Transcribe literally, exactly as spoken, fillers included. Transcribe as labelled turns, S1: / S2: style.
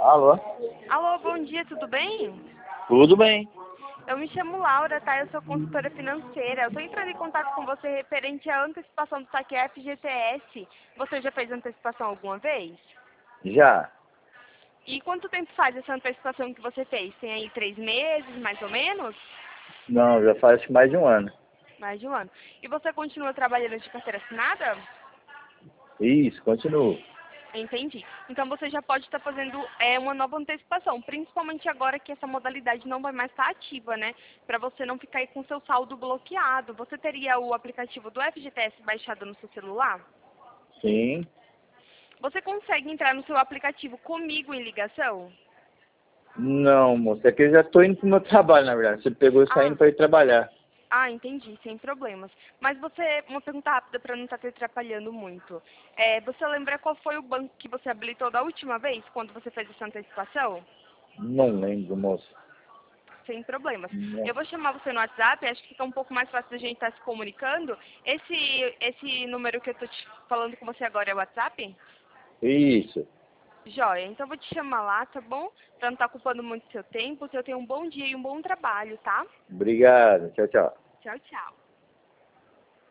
S1: Alô?
S2: Alô, bom dia, tudo bem?
S1: Tudo bem.
S2: Eu me chamo Laura, tá? Eu sou consultora financeira. Eu tô entrando em contato com você referente à antecipação do saque F G T S. Você já fez antecipação alguma vez?
S1: Já?
S2: E quanto tempo faz essa antecipação que você fez? Tem aí três meses, mais ou menos?
S1: Não, já faz mais de um ano.
S2: Mais de um ano. E você continua trabalhando de carteira assinada?
S1: Isso, continuo.
S2: Entendi. Então você já pode estar fazendo é, uma nova antecipação, principalmente agora que essa modalidade não vai mais estar ativa, né? Para você não ficar aí com seu saldo bloqueado. Você teria o aplicativo do F G T S baixado no seu celular?
S1: Sim.
S2: Você consegue entrar no seu aplicativo comigo em ligação?
S1: Não, moça, é que eu já estou indo pro meu trabalho, na verdade. Você pegou saindo
S2: Ah,
S1: para ir trabalhar.
S2: ah, entendi, sem problemas. Mas você, uma pergunta rápida para não estar te atrapalhando muito. É, você lembra qual foi o banco que você habilitou da última vez, quando você fez essa antecipação?
S1: Não lembro, moça.
S2: Sem problemas.
S1: Não.
S2: Eu vou chamar você no WhatsApp, acho que fica um pouco mais fácil da gente estar se comunicando. Esse, esse número que eu estou te falando com você agora é o WhatsApp?
S1: Isso.
S2: Joia, então eu vou te chamar lá, tá bom? Pra não estar ocupando muito seu tempo, que eu tenha um bom dia e um bom trabalho, tá?
S1: Obrigado. Tchau, tchau.
S2: Tchau, tchau.